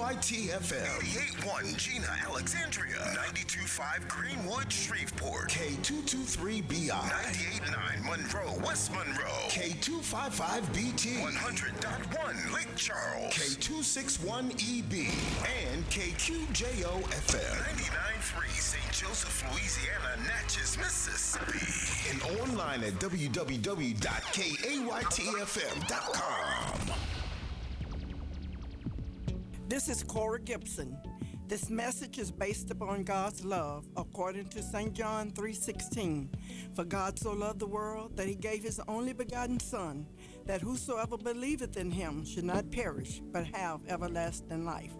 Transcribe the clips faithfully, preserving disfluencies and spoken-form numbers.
Y T F M. eighty-eight point one Gina, Alexandria. ninety-two point five Greenwood, Shreveport. K two two three B I. ninety-eight point nine Monroe, West Monroe. K two five five B T. one hundred point one Lake Charles. K two six one E B. And K Q J O F M. ninety-nine point three Saint Joseph, Louisiana, Natchez, Mississippi. And online at w w w dot k a y t f m dot com. This is Cora Gibson. This message is based upon God's love, according to Saint John three sixteen. For God so loved the world that he gave his only begotten Son, that whosoever believeth in him should not perish, but have everlasting life.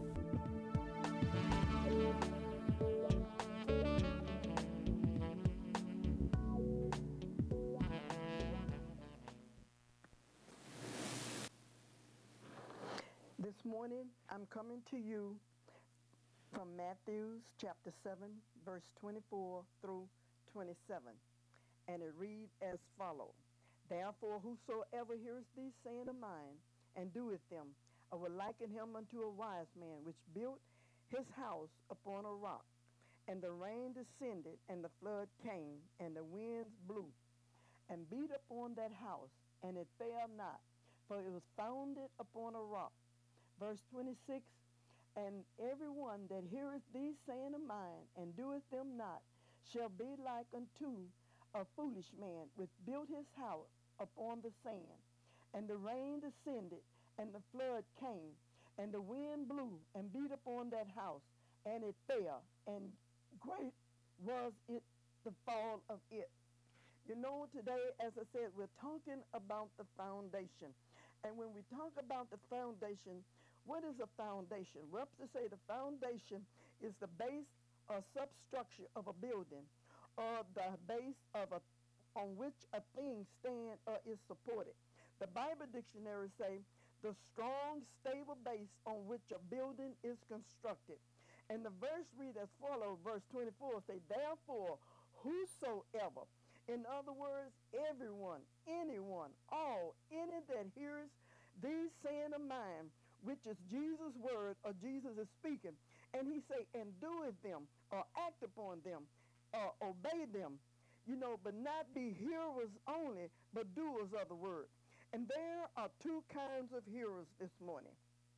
This morning, I'm coming to you from Matthew chapter seven, verse twenty-four through twenty-seven. And it reads as follows. Therefore, whosoever hears these sayings of mine and doeth them, I will liken him unto a wise man, which built his house upon a rock. And the rain descended, and the flood came, and the winds blew, and beat upon that house, and it fell not, for it was founded upon a rock. Verse twenty-six, and everyone that heareth these sayings of mine, and doeth them not, shall be like unto a foolish man, which built his house upon the sand. And the rain descended, and the flood came, and the wind blew, and beat upon that house, and it fell, and great was it the fall of it. You know, today, as I said, we're talking about the foundation. And when we talk about the foundation, what is a foundation? Webster say the foundation is the base or substructure of a building, or the base of a on which a thing stand or is supported. The Bible dictionary say the strong, stable base on which a building is constructed. And the verse read as follows, verse twenty-four say, therefore, whosoever, in other words, everyone, anyone, all, any that hears these saying of mine, which is Jesus' word, or Jesus is speaking, and he say, and doeth them, or act upon them, or obey them, you know, but not be hearers only, but doers of the word. And there are two kinds of hearers this morning.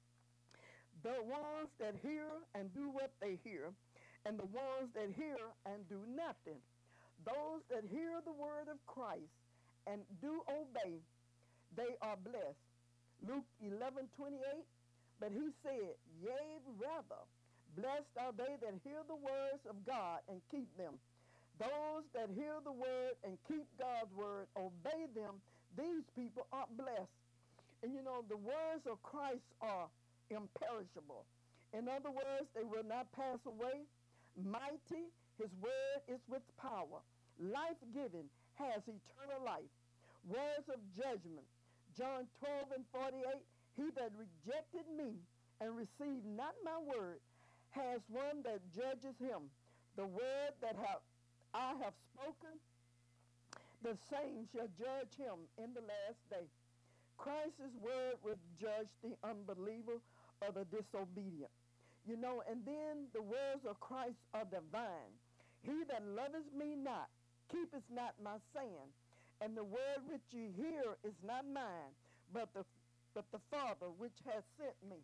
The ones that hear and do what they hear, and the ones that hear and do nothing. Those that hear the word of Christ and do obey, they are blessed. Luke eleven twenty-eight, but he said, yea, rather, blessed are they that hear the words of God and keep them. Those that hear the word and keep God's word, obey them, these people are blessed. And you know, the words of Christ are imperishable. In other words, they will not pass away. Mighty, his word is with power. Life-giving, has eternal life. Words of judgment. John twelve and forty-eight, he that rejected me and received not my word has one that judges him. The word that have, I have spoken, the same shall judge him in the last day. Christ's word will judge the unbeliever or the disobedient. You know, and then the words of Christ are divine. He that loveth me not, keepeth not my saying, and the word which you hear is not mine, but the but the Father which has sent me.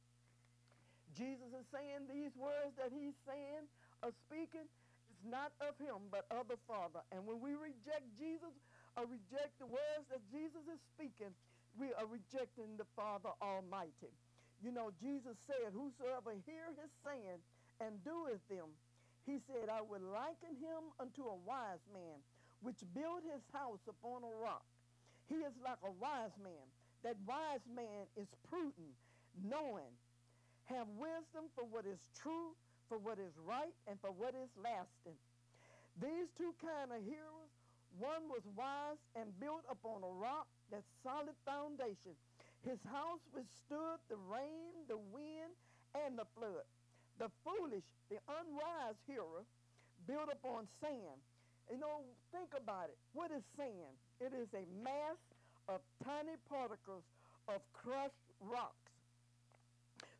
Jesus is saying these words that he's saying or speaking is not of him, but of the Father. And when we reject Jesus or reject the words that Jesus is speaking, we are rejecting the Father Almighty. You know, Jesus said, whosoever hear his saying and doeth them, he said, I will liken him unto a wise man, which built his house upon a rock. He is like a wise man. That wise man is prudent, knowing, have wisdom for what is true, for what is right, and for what is lasting. These two kind of hearers, one was wise and built upon a rock, that solid foundation. His house withstood the rain, the wind, and the flood. The foolish, the unwise hearer, built upon sand. You know, think about it. What is sand? It is a mass of tiny particles of crushed rocks.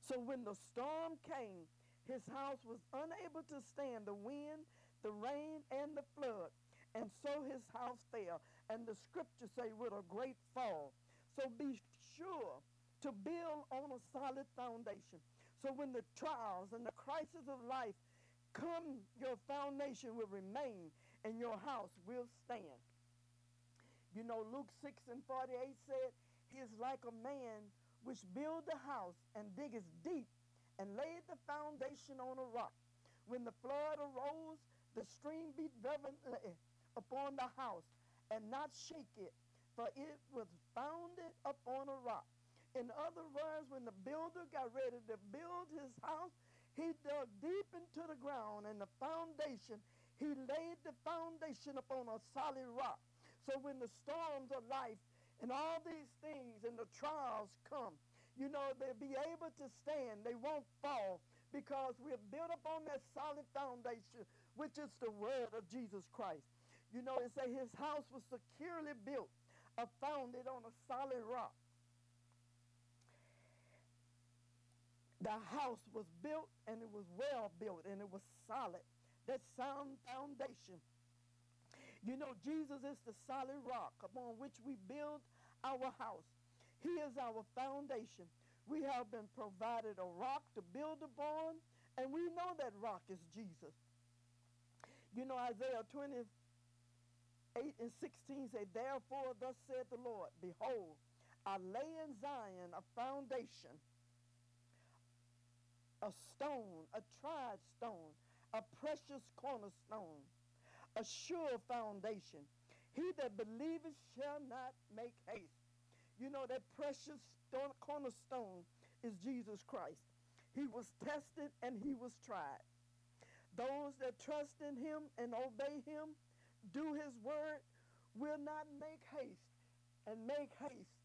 So when the storm came, his house was unable to stand the wind, the rain, and the flood. And so his house fell. And the scriptures say with a great fall. So be sure to build on a solid foundation. So when the trials and the crisis of life come, your foundation will remain and your house will stand. You know, Luke six and forty-eight said, he is like a man which build a house and diggeth deep and laid the foundation on a rock. When the flood arose, the stream beat vehemently upon the house and not shake it, for it was founded upon a rock. In other words, when the builder got ready to build his house, he dug deep into the ground, and the foundation, he laid the foundation upon a solid rock. So when the storms of life and all these things and the trials come, you know, they'll be able to stand. They won't fall because we're built upon that solid foundation, which is the word of Jesus Christ. You know, it say his house was securely built, uh, founded on a solid rock. The house was built, and it was well built, and it was solid. That sound foundation. You know, Jesus is the solid rock upon which we build our house. He is our foundation. We have been provided a rock to build upon, and we know that rock is Jesus. You know, Isaiah twenty-eight and sixteen say, therefore thus saith the Lord, behold, I lay in Zion a foundation, a stone, a tried stone, a precious cornerstone, a sure foundation. He that believeth shall not make haste. You know, that precious stone, cornerstone is Jesus Christ. He was tested and he was tried. Those that trust in him and obey him, do his word, will not make haste. And make haste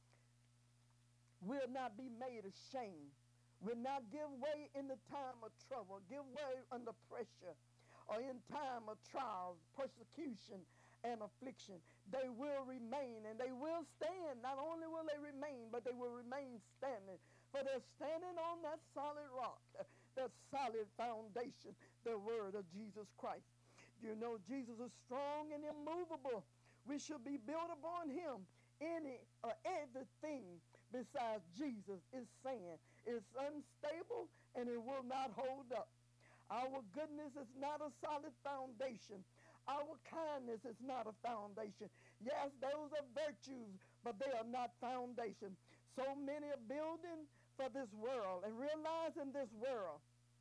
will not be made ashamed. Will not give way in the time of trouble, give way under pressure, or in time of trials, persecution, and affliction. They will remain and they will stand. Not only will they remain, but they will remain standing. For they're standing on that solid rock, that solid foundation, the word of Jesus Christ. You know, Jesus is strong and immovable. We should be built upon him. Any or everything besides Jesus is sand. It's unstable and it will not hold up. Our goodness is not a solid foundation. Our kindness is not a foundation. Yes, those are virtues, but they are not foundation. So many are building for this world and realizing this world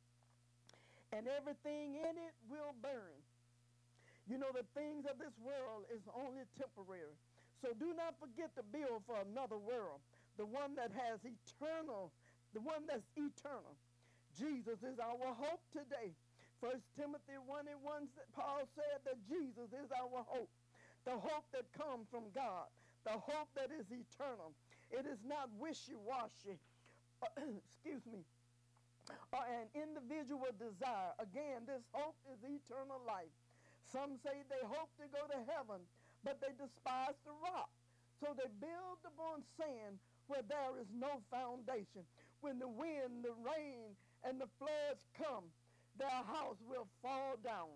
and everything in it will burn. You know, the things of this world is only temporary. So do not forget to build for another world, the one that has eternal, the one that's eternal. Jesus is our hope today. First Timothy one and one, Paul said that Jesus is our hope, the hope that comes from God, the hope that is eternal. It is not wishy-washy, uh, excuse me, or an individual desire. Again, this hope is eternal life. Some say they hope to go to heaven, but they despise the rock. So they build upon sand where there is no foundation. When the wind, the rain, and the floods come, their house will fall down.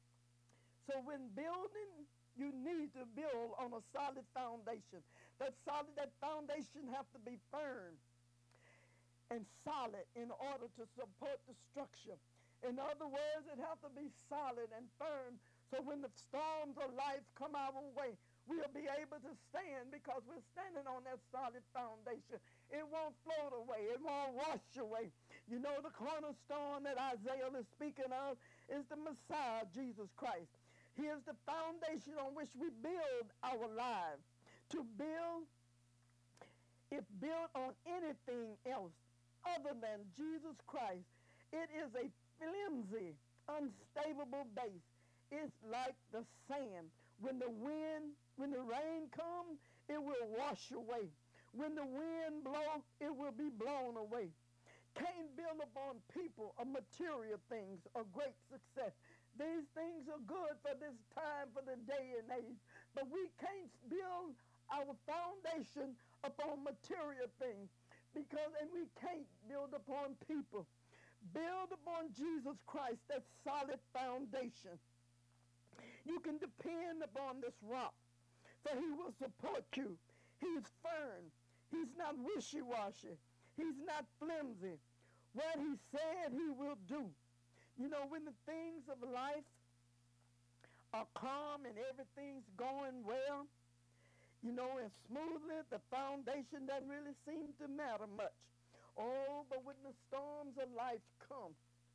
So when building, you need to build on a solid foundation. That solid, that foundation have to be firm and solid in order to support the structure. In other words, it have to be solid and firm, so when the storms of life come our way, we'll be able to stand because we're standing on that solid foundation. It won't float away. It won't wash away. You know, the cornerstone that Isaiah is speaking of is the Messiah, Jesus Christ. He is the foundation on which we build our lives. To build, if built on anything else other than Jesus Christ, it is a flimsy, unstable base. It's like the sand. When the wind, when the rain comes, it will wash away. When the wind blows, it will be blown away. Can't build upon people or material things or great success. These things are good for this time, for the day and age. But we can't build our foundation upon material things Because, and we can't build upon people. Build upon Jesus Christ, that solid foundation. You can depend upon this rock, for he will support you. He's firm. He's not wishy-washy. He's not flimsy. What he said he will do. You know, when the things of life are calm and everything's going well, you know, and smoothly, the foundation doesn't really seem to matter much. Oh, but when the storms of life come,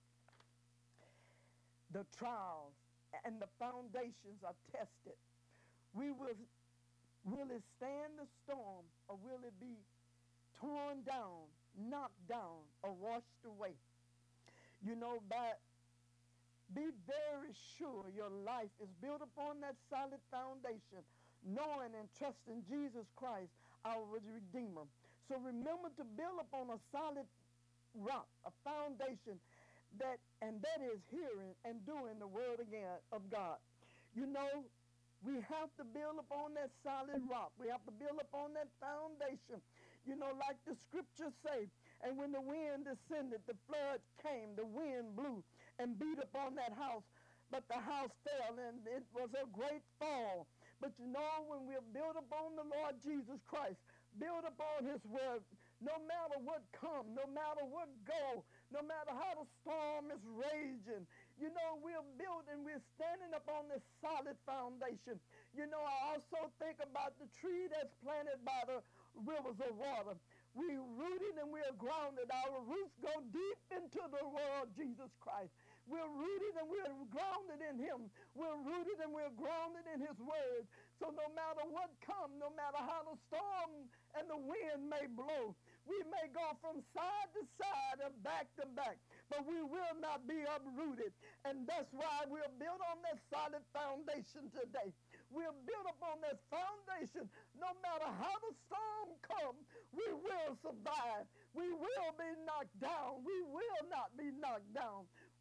the trials and the foundations are tested, we will, will it stand the storm, or will it be torn down, knocked down, or washed away? You know, but be very sure your life is built upon that solid foundation, knowing and trusting Jesus Christ, our Redeemer. So remember to build upon a solid rock, a foundation, that and that is hearing and doing the word again of God. You know, we have to build upon that solid rock. We have to build upon that foundation. You know, like the scriptures say, and when the wind descended, the flood came, the wind blew and beat upon that house, but the house fell, and it was a great fall. But you know, when we're built upon the Lord Jesus Christ, build upon his word, no matter what come, no matter what go, no matter how the storm is raging, you know, we're built and we're standing upon this solid foundation. You know, I also think about the tree that's planted by the rivers of water. We're rooted and we're grounded. Our roots go deep into the world, Jesus Christ. We're rooted and we're grounded in him. We're rooted and we're grounded in his word. So no matter what comes, no matter how the storm and the wind may blow, we may go from side to side and back to back, but we will not be uprooted. And that's why we're built on that solid foundation today. We're built upon this foundation. No matter how the storm comes, we will survive. We will be knocked down. We will not be knocked down.